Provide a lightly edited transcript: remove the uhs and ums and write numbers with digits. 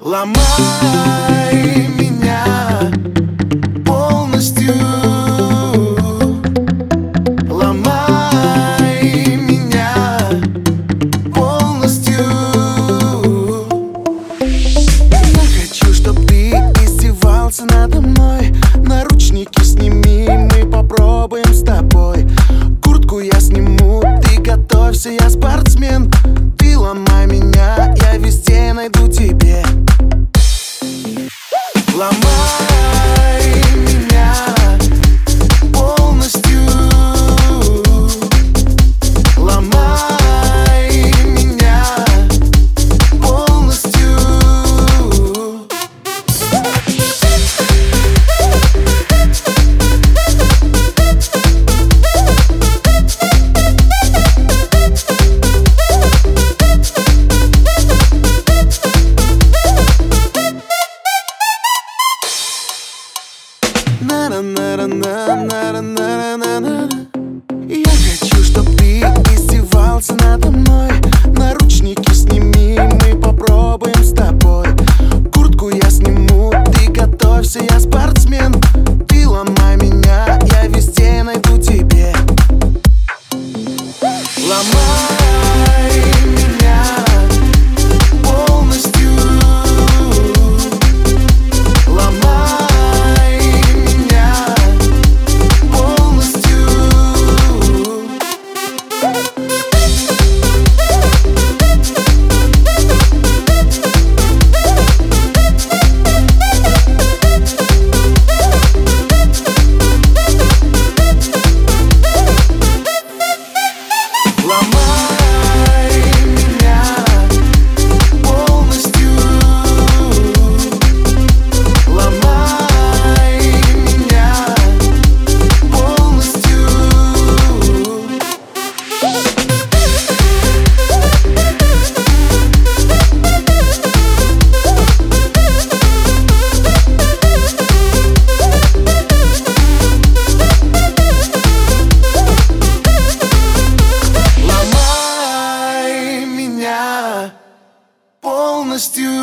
Ломай меня полностью. Ломай меня полностью. Я хочу, чтоб ты издевался надо мной. Наручники сними, мы попробуем с тобой. Куртку я сниму, ты готовься, я спортсмен. Ты ломай меня, я везде найду тебе. Ломай меня полностью. Ломай меня полностью. Я хочу, чтоб ты издевался надо мной. Наручники сними, мы попробуем с тобой. Куртку я сниму, ты готовься, я спортсмен. Ты ломай меня, я везде найду тебе. Ломай меня полностью. Ломай меня полностью. Ломай меня полностью. Ломай меня полностью. Ломай меня полностью.